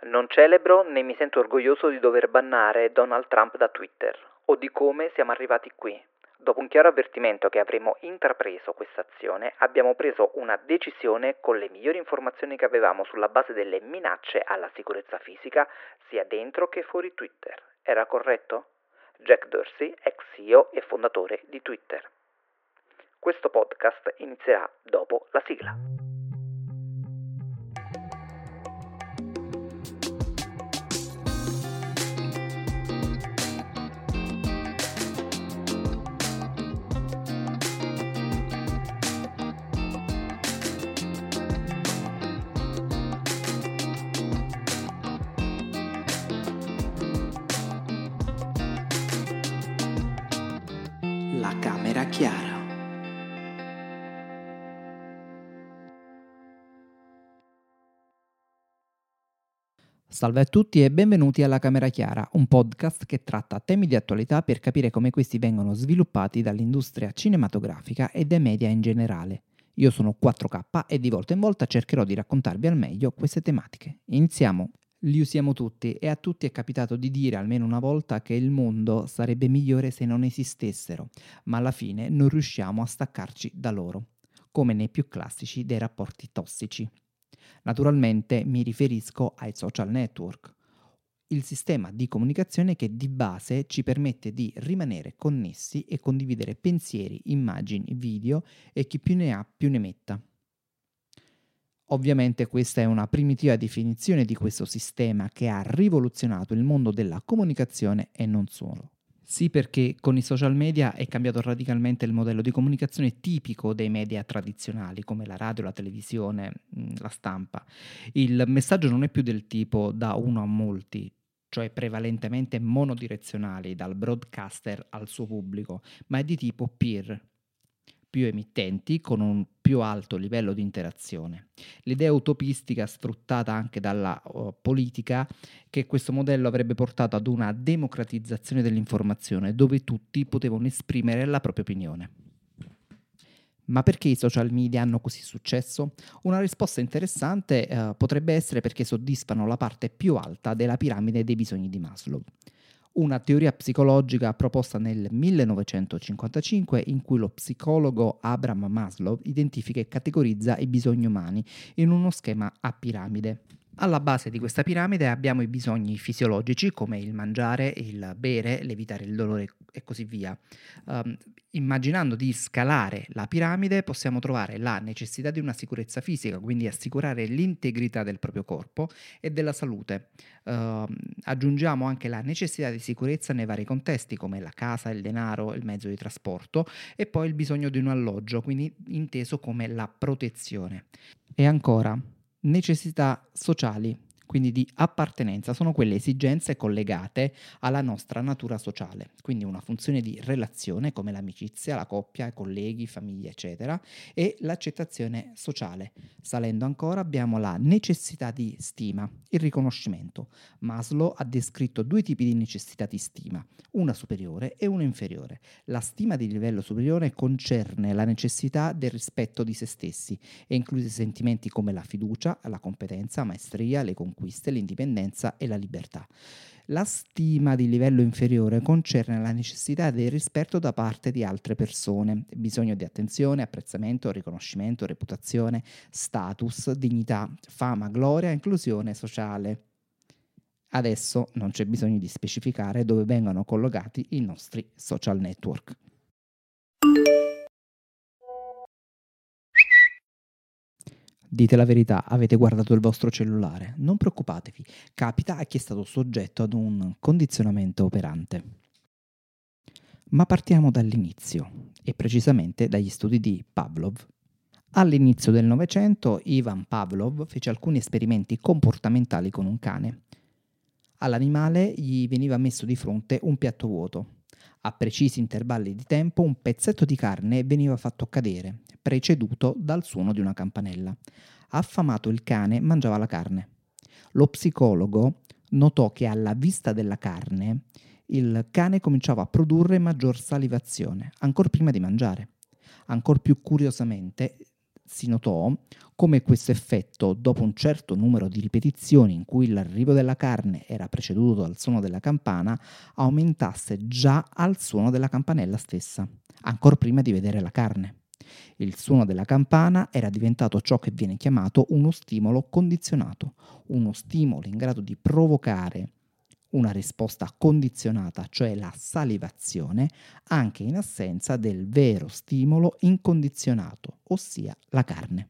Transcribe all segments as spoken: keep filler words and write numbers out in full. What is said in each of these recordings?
Non celebro né mi sento orgoglioso di dover bannare Donald Trump da Twitter o di come siamo arrivati qui. Dopo un chiaro avvertimento che avremmo intrapreso questa azione, abbiamo preso una decisione con le migliori informazioni che avevamo sulla base delle minacce alla sicurezza fisica sia dentro che fuori Twitter. Era corretto? Jack Dorsey, ex C E O e fondatore di Twitter. Questo podcast inizierà dopo la sigla. La camera chiara. Salve a tutti e benvenuti alla Camera Chiara, un podcast che tratta temi di attualità per capire come questi vengono sviluppati dall'industria cinematografica e dai media in generale. Io sono quattro K e di volta in volta cercherò di raccontarvi al meglio queste tematiche. Iniziamo! Li usiamo tutti e a tutti è capitato di dire almeno una volta che il mondo sarebbe migliore se non esistessero, ma alla fine non riusciamo a staccarci da loro, come nei più classici dei rapporti tossici. Naturalmente mi riferisco ai social network, il sistema di comunicazione che di base ci permette di rimanere connessi e condividere pensieri, immagini, video e chi più ne ha più ne metta. Ovviamente questa è una primitiva definizione di questo sistema che ha rivoluzionato il mondo della comunicazione e non solo. Sì, perché con i social media è cambiato radicalmente il modello di comunicazione tipico dei media tradizionali come la radio, la televisione, la stampa. Il messaggio non è più del tipo da uno a molti, cioè prevalentemente monodirezionali dal broadcaster al suo pubblico, ma è di tipo peer, più emittenti con un più alto livello di interazione. L'idea utopistica sfruttata anche dalla uh, politica che questo modello avrebbe portato ad una democratizzazione dell'informazione dove tutti potevano esprimere la propria opinione. Ma perché i social media hanno così successo? Una risposta interessante uh, potrebbe essere perché soddisfano la parte più alta della piramide dei bisogni di Maslow. Una teoria psicologica proposta nel millenovecentocinquantacinque in cui lo psicologo Abraham Maslow identifica e categorizza i bisogni umani in uno schema a piramide. Alla base di questa piramide abbiamo i bisogni fisiologici come il mangiare, il bere, l'evitare il dolore e così via. Um, immaginando di scalare la piramide possiamo trovare la necessità di una sicurezza fisica, quindi assicurare l'integrità del proprio corpo e della salute. Uh, aggiungiamo anche la necessità di sicurezza nei vari contesti come la casa, il denaro, il mezzo di trasporto e poi il bisogno di un alloggio, quindi inteso come la protezione. E ancora necessità sociali, quindi di appartenenza, sono quelle esigenze collegate alla nostra natura sociale, quindi una funzione di relazione come l'amicizia, la coppia, i colleghi, famiglie, eccetera, e l'accettazione sociale. Salendo ancora abbiamo la necessità di stima, il riconoscimento. Maslow ha descritto due tipi di necessità di stima, una superiore e una inferiore. La stima di livello superiore concerne la necessità del rispetto di se stessi e include sentimenti come la fiducia, la competenza, la maestria, le conquiste, l'indipendenza e la libertà. La stima di livello inferiore concerne la necessità del rispetto da parte di altre persone, bisogno di attenzione, apprezzamento, riconoscimento, reputazione, status, dignità, fama, gloria, inclusione sociale. Adesso non c'è bisogno di specificare dove vengono collocati i nostri social network. Dite la verità, avete guardato il vostro cellulare? Non preoccupatevi, capita a chi è stato soggetto ad un condizionamento operante. Ma partiamo dall'inizio, e precisamente dagli studi di Pavlov. All'inizio del Novecento, Ivan Pavlov fece alcuni esperimenti comportamentali con un cane. All'animale gli veniva messo di fronte un piatto vuoto. A precisi intervalli di tempo un pezzetto di carne veniva fatto cadere, preceduto dal suono di una campanella. Affamato il cane mangiava la carne. Lo psicologo notò che alla vista della carne il cane cominciava a produrre maggior salivazione, ancor prima di mangiare. Ancor più curiosamente si notò come questo effetto, dopo un certo numero di ripetizioni in cui l'arrivo della carne era preceduto dal suono della campana, aumentasse già al suono della campanella stessa, ancor prima di vedere la carne. Il suono della campana era diventato ciò che viene chiamato uno stimolo condizionato, uno stimolo in grado di provocare una risposta condizionata, cioè la salivazione, anche in assenza del vero stimolo incondizionato, ossia la carne.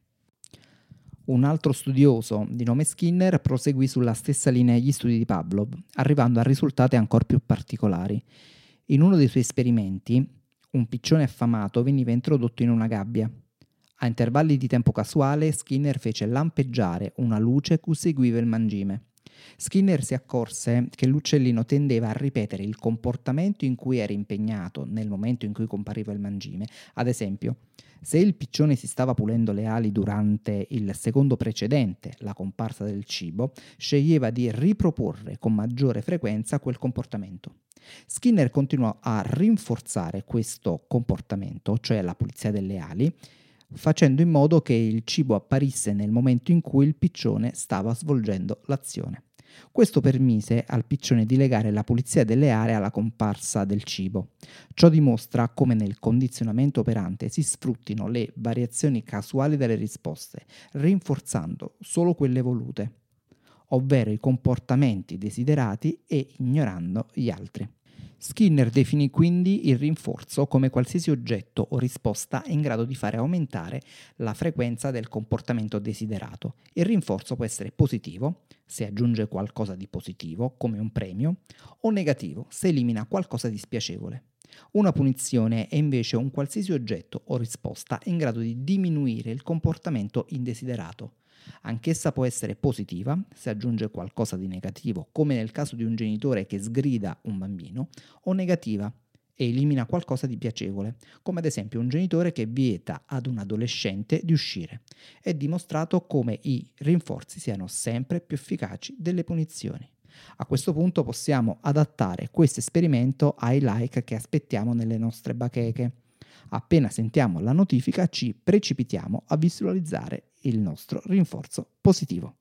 Un altro studioso di nome Skinner proseguì sulla stessa linea degli studi di Pavlov, arrivando a risultati ancora più particolari. In uno dei suoi esperimenti, un piccione affamato veniva introdotto in una gabbia. A intervalli di tempo casuale, Skinner fece lampeggiare una luce cui seguiva il mangime. Skinner si accorse che l'uccellino tendeva a ripetere il comportamento in cui era impegnato nel momento in cui compariva il mangime. Ad esempio, se il piccione si stava pulendo le ali durante il secondo precedente la comparsa del cibo, sceglieva di riproporre con maggiore frequenza quel comportamento. Skinner continuò a rinforzare questo comportamento, cioè la pulizia delle ali, facendo in modo che il cibo apparisse nel momento in cui il piccione stava svolgendo l'azione. Questo permise al piccione di legare la pulizia delle aree alla comparsa del cibo. Ciò dimostra come nel condizionamento operante si sfruttino le variazioni casuali delle risposte, rinforzando solo quelle volute, ovvero i comportamenti desiderati e ignorando gli altri. Skinner definì quindi il rinforzo come qualsiasi oggetto o risposta in grado di fare aumentare la frequenza del comportamento desiderato. Il rinforzo può essere positivo, se aggiunge qualcosa di positivo, come un premio, o negativo, se elimina qualcosa di spiacevole. Una punizione è invece un qualsiasi oggetto o risposta in grado di diminuire il comportamento indesiderato. Anch'essa può essere positiva, se aggiunge qualcosa di negativo, come nel caso di un genitore che sgrida un bambino, o negativa e elimina qualcosa di piacevole, come ad esempio un genitore che vieta ad un adolescente di uscire. È dimostrato come i rinforzi siano sempre più efficaci delle punizioni. A questo punto possiamo adattare questo esperimento ai like che aspettiamo nelle nostre bacheche. Appena sentiamo la notifica ci precipitiamo a visualizzare il nostro rinforzo positivo.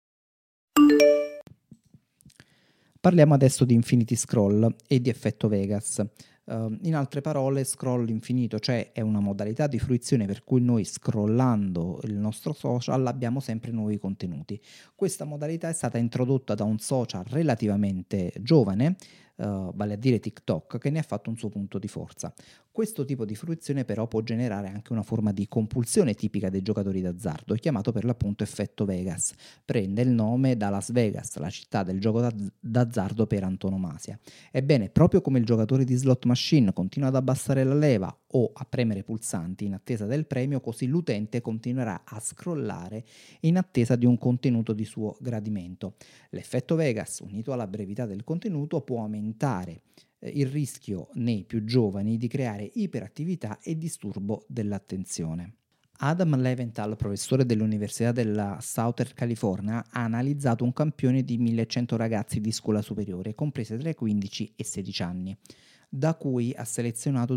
Parliamo adesso di Infinity Scroll e di effetto Vegas. Uh, in altre parole, scroll infinito, cioè è una modalità di fruizione per cui noi scrollando il nostro social abbiamo sempre nuovi contenuti. Questa modalità è stata introdotta da un social relativamente giovane, uh, vale a dire TikTok, che ne ha fatto un suo punto di forza. Questo tipo di fruizione però può generare anche una forma di compulsione tipica dei giocatori d'azzardo, chiamato per l'appunto effetto Vegas. Prende il nome da Las Vegas, la città del gioco d'azzardo per antonomasia. Ebbene, proprio come il giocatore di slot machine continua ad abbassare la leva o a premere pulsanti in attesa del premio, così l'utente continuerà a scrollare in attesa di un contenuto di suo gradimento. L'effetto Vegas, unito alla brevità del contenuto, può aumentare il rischio nei più giovani di creare iperattività e disturbo dell'attenzione. Adam Leventhal, professore dell'Università della Southern California, ha analizzato un campione di millecento ragazzi di scuola superiore, comprese tra i quindici e i sedici anni, da cui ha selezionato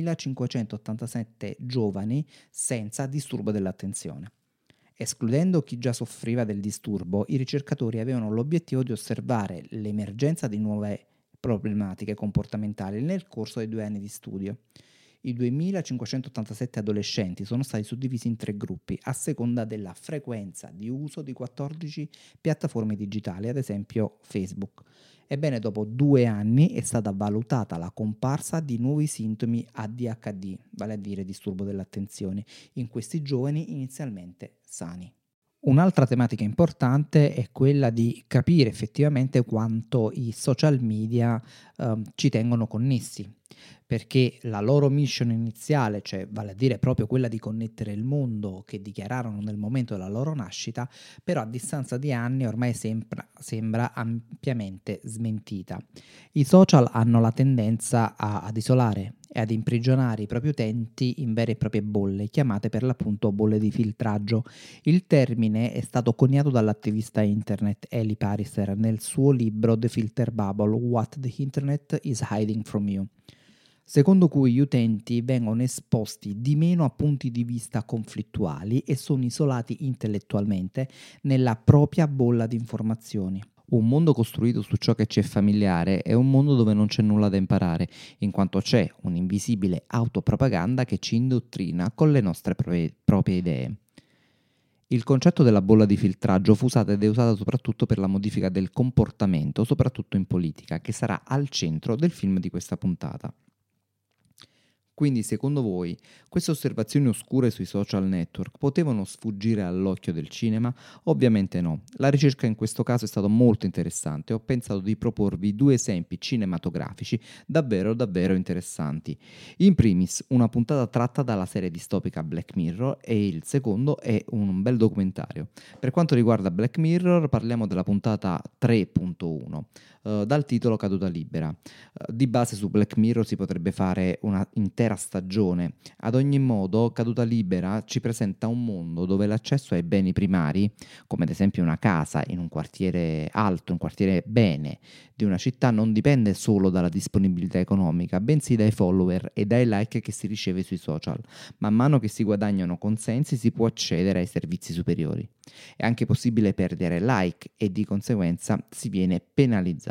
duemilacinquecentottantasette giovani senza disturbo dell'attenzione. Escludendo chi già soffriva del disturbo, i ricercatori avevano l'obiettivo di osservare l'emergenza di nuove problematiche comportamentali nel corso dei due anni di studio. I duemilacinquecentottantasette adolescenti sono stati suddivisi in tre gruppi a seconda della frequenza di uso di quattordici piattaforme digitali, ad esempio Facebook. Ebbene, dopo due anni è stata valutata la comparsa di nuovi sintomi A D H D, vale a dire disturbo dell'attenzione, in questi giovani inizialmente sani. Un'altra tematica importante è quella di capire effettivamente quanto i social media eh, ci tengono connessi, perché la loro mission iniziale, cioè vale a dire proprio quella di connettere il mondo che dichiararono nel momento della loro nascita, però a distanza di anni ormai sembra, sembra ampiamente smentita. I social hanno la tendenza a, ad isolare e ad imprigionare i propri utenti in vere e proprie bolle, chiamate per l'appunto bolle di filtraggio. Il termine è stato coniato dall'attivista internet Eli Pariser nel suo libro The Filter Bubble: What the Internet is Hiding from You. secondo cui gli utenti vengono esposti di meno a punti di vista conflittuali e sono isolati intellettualmente nella propria bolla di informazioni. Un mondo costruito su ciò che ci è familiare è un mondo dove non c'è nulla da imparare, in quanto c'è un'invisibile autopropaganda che ci indottrina con le nostre proprie, proprie idee. Il concetto della bolla di filtraggio fu usato ed è usato soprattutto per la modifica del comportamento, soprattutto in politica, che sarà al centro del film di questa puntata. Quindi, secondo voi, queste osservazioni oscure sui social network potevano sfuggire all'occhio del cinema? Ovviamente no. La ricerca in questo caso è stata molto interessante e ho pensato di proporvi due esempi cinematografici davvero davvero interessanti. In primis, una puntata tratta dalla serie distopica Black Mirror e il secondo è un bel documentario. Per quanto riguarda Black Mirror, parliamo della puntata tre punto uno. Uh, dal titolo Caduta libera. Uh, di base su Black Mirror si potrebbe fare una intera stagione. Ad ogni modo, Caduta libera ci presenta un mondo dove l'accesso ai beni primari, come ad esempio una casa in un quartiere alto, un quartiere bene di una città, non dipende solo dalla disponibilità economica, bensì dai follower e dai like che si riceve sui social. Man mano che si guadagnano consensi si può accedere ai servizi superiori. È anche possibile perdere like e di conseguenza si viene penalizzati.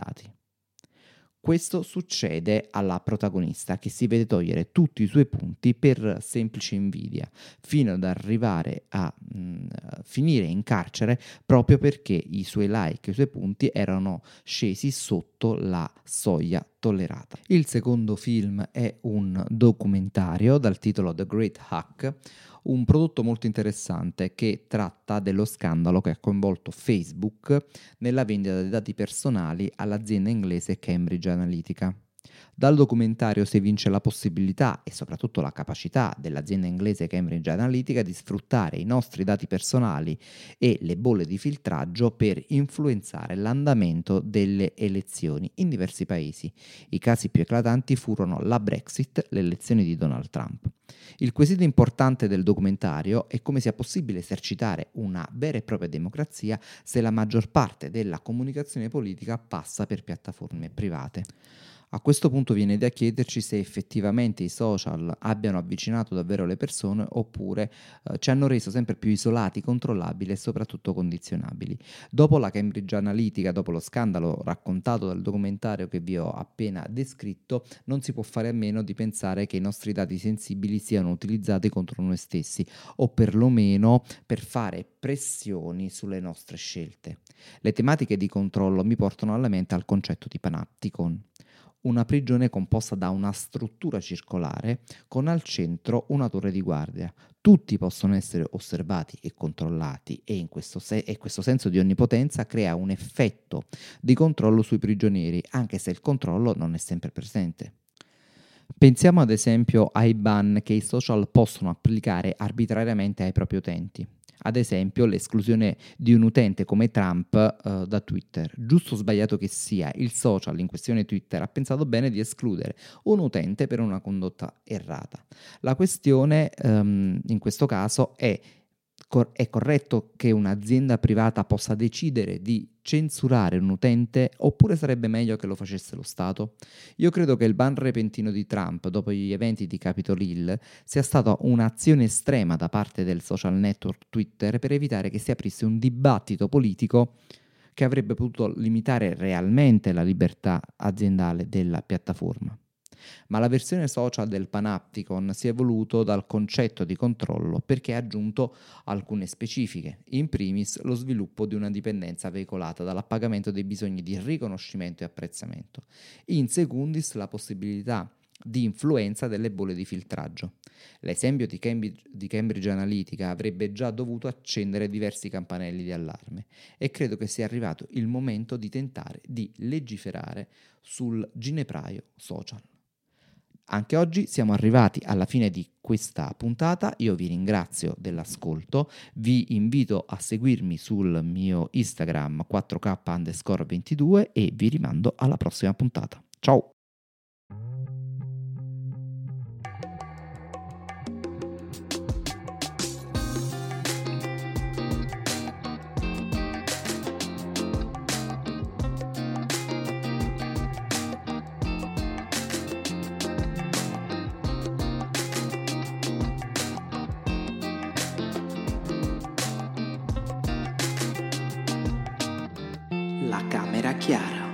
Questo succede alla protagonista che si vede togliere tutti i suoi punti per semplice invidia, fino ad arrivare a mh, finire in carcere proprio perché i suoi like e i suoi punti erano scesi sotto la soglia tollerata. Il secondo film è un documentario dal titolo The Great Hack, un prodotto molto interessante che tratta dello scandalo che ha coinvolto Facebook nella vendita dei dati personali all'azienda inglese Cambridge Analytica. Dal documentario si evince la possibilità e soprattutto la capacità dell'azienda inglese Cambridge Analytica di sfruttare i nostri dati personali e le bolle di filtraggio per influenzare l'andamento delle elezioni in diversi paesi. I casi più eclatanti furono la Brexit, le elezioni di Donald Trump. Il quesito importante del documentario è come sia possibile esercitare una vera e propria democrazia se la maggior parte della comunicazione politica passa per piattaforme private. A questo punto viene da chiederci se effettivamente i social abbiano avvicinato davvero le persone oppure eh, ci hanno reso sempre più isolati, controllabili e soprattutto condizionabili. Dopo la Cambridge Analytica, dopo lo scandalo raccontato dal documentario che vi ho appena descritto, non si può fare a meno di pensare che i nostri dati sensibili siano utilizzati contro noi stessi o perlomeno per fare pressioni sulle nostre scelte. Le tematiche di controllo mi portano alla mente al concetto di panopticon. Una prigione composta da una struttura circolare con al centro una torre di guardia. Tutti possono essere osservati e controllati e, in questo, se- e questo senso di onnipotenza crea un effetto di controllo sui prigionieri, anche se il controllo non è sempre presente. Pensiamo ad esempio ai ban che i social possono applicare arbitrariamente ai propri utenti. Ad esempio l'esclusione di un utente come Trump eh, da Twitter. Giusto o sbagliato che sia, il social in questione Twitter ha pensato bene di escludere un utente per una condotta errata. La questione ehm, in questo caso è: è corretto che un'azienda privata possa decidere di censurare un utente oppure sarebbe meglio che lo facesse lo Stato? Io credo che il ban repentino di Trump dopo gli eventi di Capitol Hill sia stata un'azione estrema da parte del social network Twitter per evitare che si aprisse un dibattito politico che avrebbe potuto limitare realmente la libertà aziendale della piattaforma. Ma la versione social del Panopticon si è evoluto dal concetto di controllo perché ha aggiunto alcune specifiche, in primis lo sviluppo di una dipendenza veicolata dall'appagamento dei bisogni di riconoscimento e apprezzamento, in secundis la possibilità di influenza delle bolle di filtraggio. L'esempio di Cambridge, di Cambridge Analytica avrebbe già dovuto accendere diversi campanelli di allarme e credo che sia arrivato il momento di tentare di legiferare sul ginepraio social. Anche oggi siamo arrivati alla fine di questa puntata, io vi ringrazio dell'ascolto, vi invito a seguirmi sul mio Instagram quattro K underscore ventidue e vi rimando alla prossima puntata. Ciao! La Camera Chiara.